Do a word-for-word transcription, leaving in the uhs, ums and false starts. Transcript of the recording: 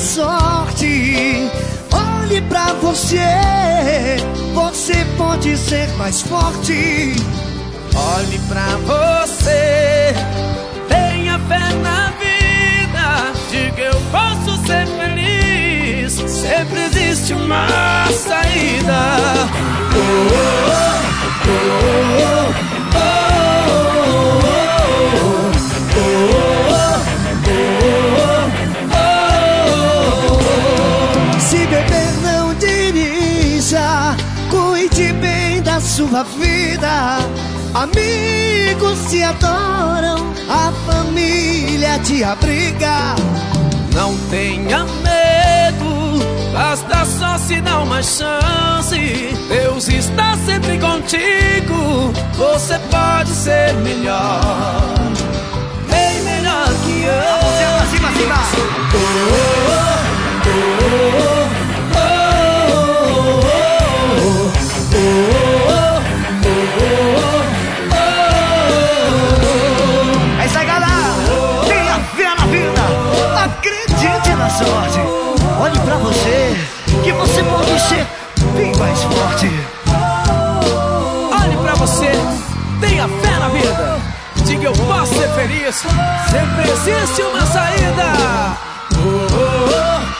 sorte. Olhe pra você, você pode ser mais forte. Olhe pra você, tenha fé na vida, diga eu posso ser feliz, sempre existe uma saída. Oh, oh, oh, oh, oh, oh, oh. Se beber não dirija, cuide bem da sua vida. Amigos te adoram, a família te abriga. Não tenha medo, basta só se dar uma chance. Deus está sempre contigo, você pode ser melhor, bem melhor que eu. Acima, acima, acima. Oh, oh, oh, sorte. Olhe pra você, que você pode ser bem mais forte. Olhe pra você, tenha fé na vida, diga eu posso ser feliz, sempre existe uma saída. Oh, oh, oh.